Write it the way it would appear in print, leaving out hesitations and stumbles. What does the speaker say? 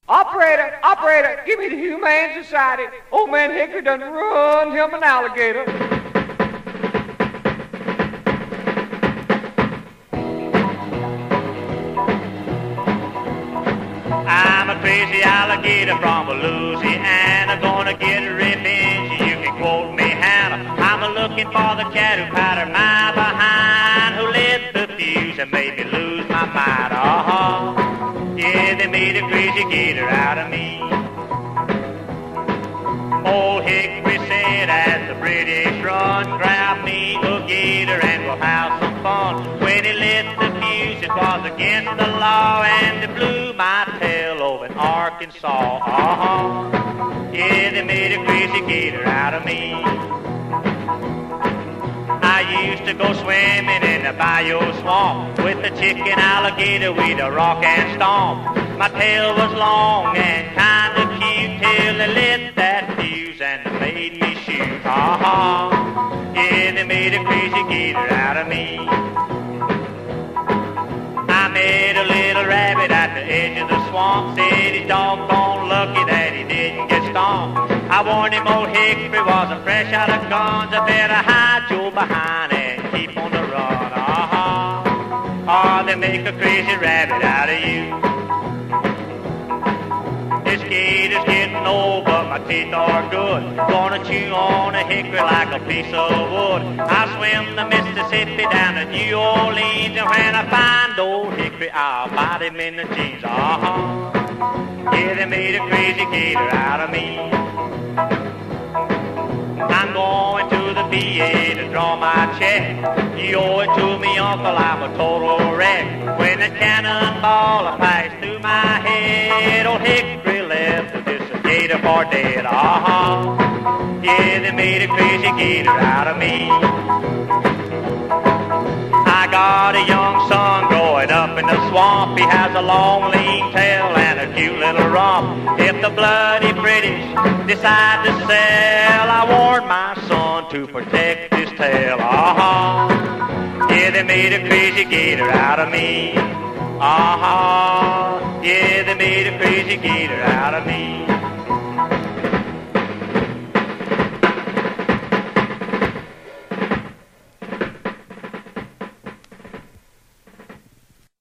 Operator, operator, give me the Humane Society. Old man Hickory done run him an alligator. I'm a crazy alligator from Louisiana, gonna get revenge. You can quote me, Hannah. I'm looking for the cat who powdered my behind, who lit the fuse and made me lose my mind. Yeah, they made a crazy gator out of me. Old Hickory said as the British run, grab me a gator and we'll have some fun. When he lit the fuse, it was against the law, and it blew my tail over in Arkansas. Yeah, they made a crazy gator out of me. I used to go swimming in the bayou swamp with the chicken alligator, we'd rock and stomp. My tail was long and kinda cute till they lit that fuse and they made me shoot. Yeah, they made a crazy gator out of me. I met a little rabbit at the edge of the swamp, said he's doggone lucky that he didn't get stomped. I warned him old Hickory wasn't fresh out of guns, I better hide your behind and keep on the run. Or they make a crazy rabbit out of you. This gator's getting old, but my teeth are good. Gonna chew on a hickory like a piece of wood. I swim the Mississippi down to New Orleans, and when I find old Hickory, I'll bite him in the jeans. Yeah, they made a crazy gator out of me. I'm going to the VA to draw my check. You owe it to me, uncle, I'm a total wreck. When the cannonball passed through my head, old Hickory left this gator for dead. Yeah, they made a crazy gator out of me. I got a young son growing up in the swamp. He has a long lean tail and a cute little rump. If the bloody British decide to sell, I warn my son to protect his tail. Yeah, they made a crazy gator out of me. Yeah, they made a crazy gator out of me.